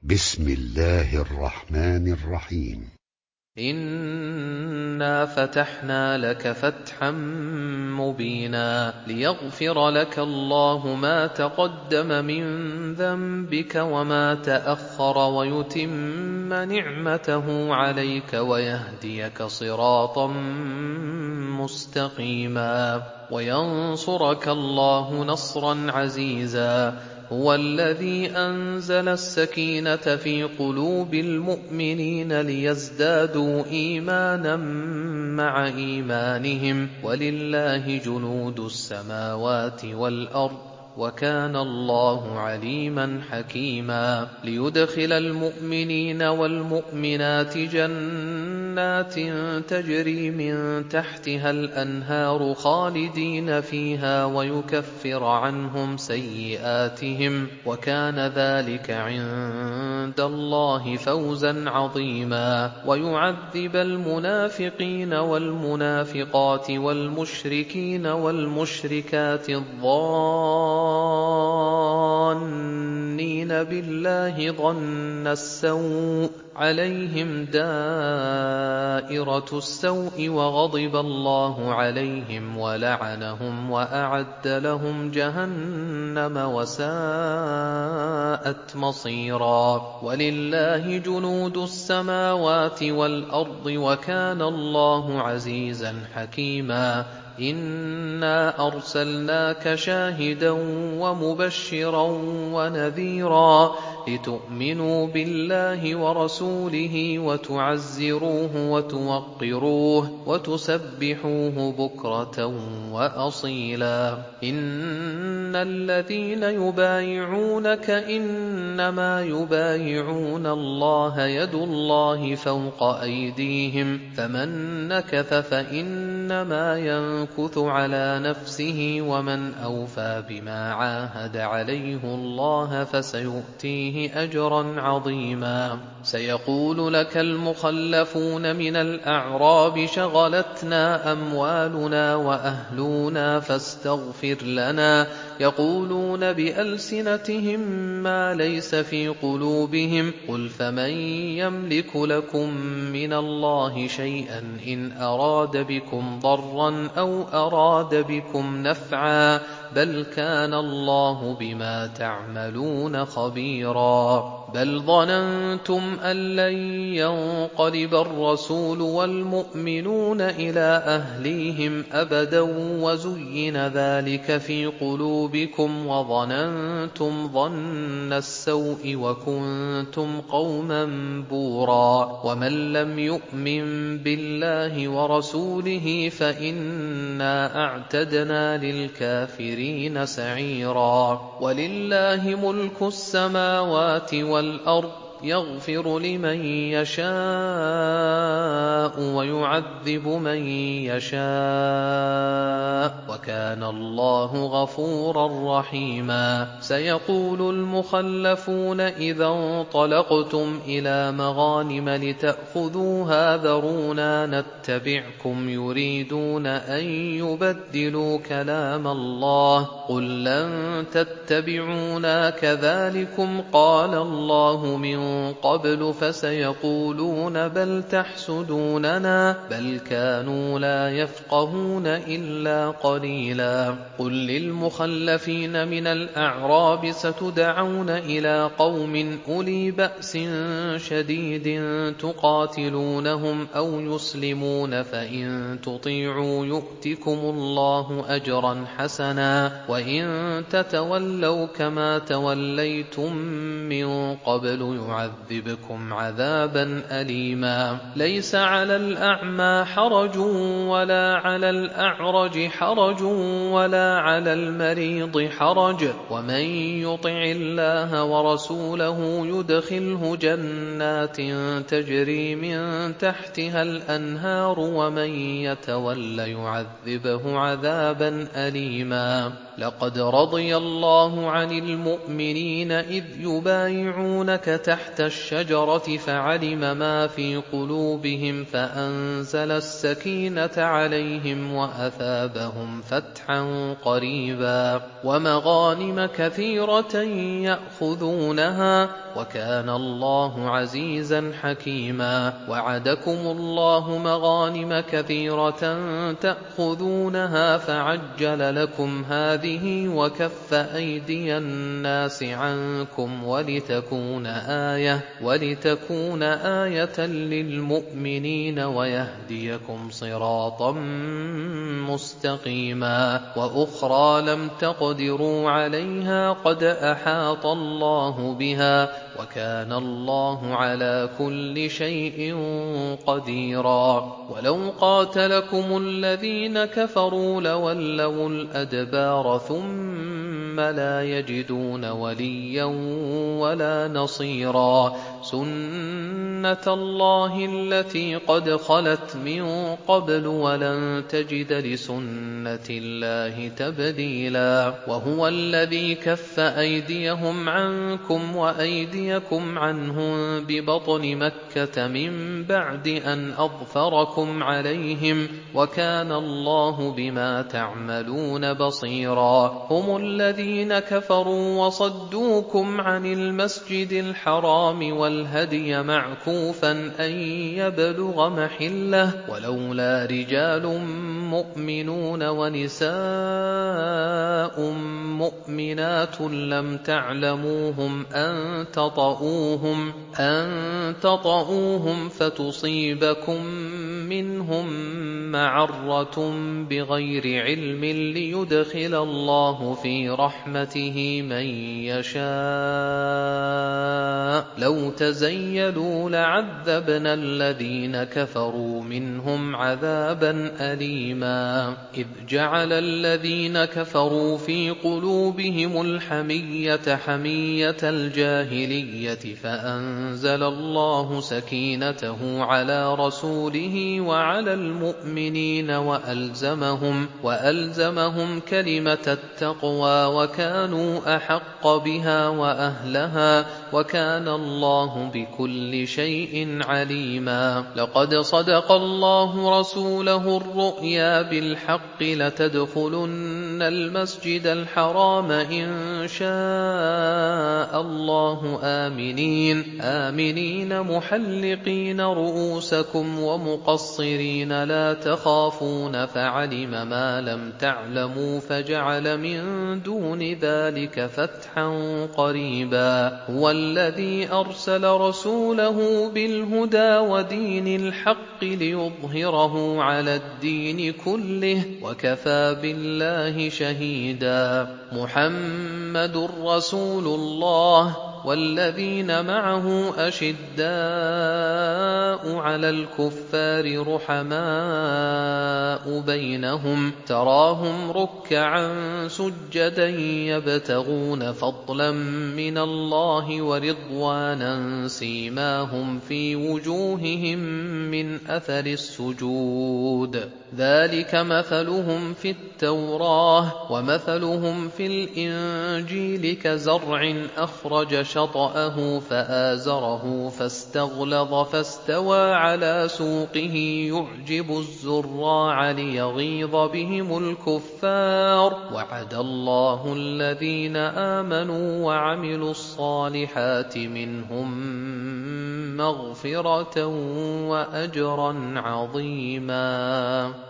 بسم الله الرحمن الرحيم. إنا فتحنا لك فتحا مبينا ليغفر لك الله ما تقدم من ذنبك وما تأخر ويتم نعمته عليك ويهديك صراطا مستقيما وينصرك الله نصرا عزيزا. هو الذي أنزل السكينة في قلوب المؤمنين ليزدادوا إيمانا مع إيمانهم ولله جنود السماوات والأرض وكان الله عليما حكيما. ليدخل المؤمنين والمؤمنات جنات تجري من تحتها الأنهار خالدين فيها ويكفر عنهم سيئاتهم وكان ذلك عند الله فوزا عظيما. ويعذب المنافقين والمنافقات والمشركين والمشركات الظانين بالله ظن السوء عليهم دائرة السوء وغضب الله عليهم ولعنهم وأعد لهم جهنم وساءت مصيرا. ولله جنود السماوات والأرض وكان الله عزيزا حكيما. إنا أرسلناك شاهدا ومبشرا ونذيرا لتؤمنوا بالله ورسوله وتعزروه وتوقروه وتسبحوه بكرة وأصيلا. إن الذين يبايعونك إنما يبايعون الله يد الله فوق أيديهم فمن نكث فإنما ينكث على نفسه ومن أوفى بما عاهد عليه الله فسيؤتيه أجرا عظيما. سيقول لك المخلفون من الأعراب شغلتنا أموالنا وأهلنا فاستغفر لنا يقولون بألسنتهم ما ليس في قلوبهم قل فمن يملك لكم من الله شيئا إن أراد بكم ضرا أو أراد بكم نفعا بل كان الله بما تعملون خبيرا. بل ظننتم أن لن ينقلب الرسول والمؤمنون إلى أهليهم أبدا وزين ذلك في قلوبكم وظننتم ظن السوء وكنتم قوما بورا. ومن لم يؤمن بالله ورسوله فإنا أعتدنا للكافرين سعيرا. ولله ملك السماوات والأرض يغفر لمن يشاء ويعذب من يشاء وكان الله غفورا رحيما. سيقول المخلفون إذا انطلقتم إلى مغانم لتأخذوها ذرونا نتبعكم يريدون أن يبدلوا كلام الله قل لن تتبعونا كذلكم قال الله من قبل فسيقولون بل تحسدوننا بل كانوا لا يفقهون إلا قليلا. قل للمخلفين من الأعراب ستدعون إلى قوم أولي بأس شديد تقاتلونهم أو يسلمون فإن تطيعوا يؤتكم الله أجرا حسنا وإن تتولوا كما توليتم من قبل يعذبكم عذابا أليما. ليس على الأعمى حرج ولا على الأعرج حرج ولا على المريض حرج ومن يطع الله ورسوله يدخله جنات تجري من تحتها الأنهار ومن يتول يعذبه عذابا أليما. لقد رضي الله عن المؤمنين إذ يبايعونك تحت الشجرة فعلم ما في قلوبهم فأنزل السكينة عليهم وأثابهم فتحا قريبا ومغانم كثيرة يأخذونها وكان الله عزيزا حكيما. وعدكم الله مغانم كثيرة تأخذونها فعجل لكم هذه وكف أيدي الناس عنكم ولتكون آية للمؤمنين ويهديكم صراطا مستقيما. وأخرى لم تقدروا عليها قد أحاط الله بها وكان الله على كل شيء قديرا. ولو قاتلكم الذين كفروا لولوا الأدبار ثم لا يجدون وليا ولا نصيرا. سنة الله التي قد خلت من قبل ولن تجد لسنة الله تبديلا. وهو الذي كف أيديهم عنكم وأيديكم عنهم ببطن مكة من بعد أن أظفركم عليهم وكان الله بما تعملون بصيرا. هم الذين كفروا وصدوكم عن المسجد الحرام والهدي معكوفا أن يبلغ محله ولولا رجال مؤمنون ونساء مؤمنات لم تعلموهم أن تطؤوهم فتصيبكم منهم معرة بغير علم ليدخل الله في رحمته من يشاء. لو تزيلوا لعذبنا الذين كفروا منهم عذابا أليما. إذ جعل الذين كفروا في قلوبهم الحمية حمية الجاهلية فأنزل الله سكينته على رسوله وعلى المؤمنين وألزمهم كلمة التقوى وكانوا أحق بها وأهلها وكان الله بكل شيء عليما. لقد صدق الله رسوله الرؤيا بالحق لتدخلن المسجد الحرام إن شاء الله آمنين محلقين رؤوسكم ومقصرين لا تخافون فعلم ما لم تعلموا فجعل من دون ذلك فتحا قريبا. هو الذي أرسل رسوله بالهدى ودين الحق ليظهره على الدين كله وكفى بالله شهيدا. محمد رسول الله والذين معه أشداء على الكفار رحماء بينهم تراهم ركعا سجدا يبتغون فضلا من الله ورضوانا سيماهم في وجوههم من أثر السجود ذلك مثلهم في التوراة ومثلهم في الإنجيل كزرع أخرج شطأه فآزره فاستغلظ فاستوى على سوقه يعجب الزراع ليغيظ بهم الكفار. وعد الله الذين آمنوا وعملوا الصالحات منهم مغفرة وأجرا عظيما.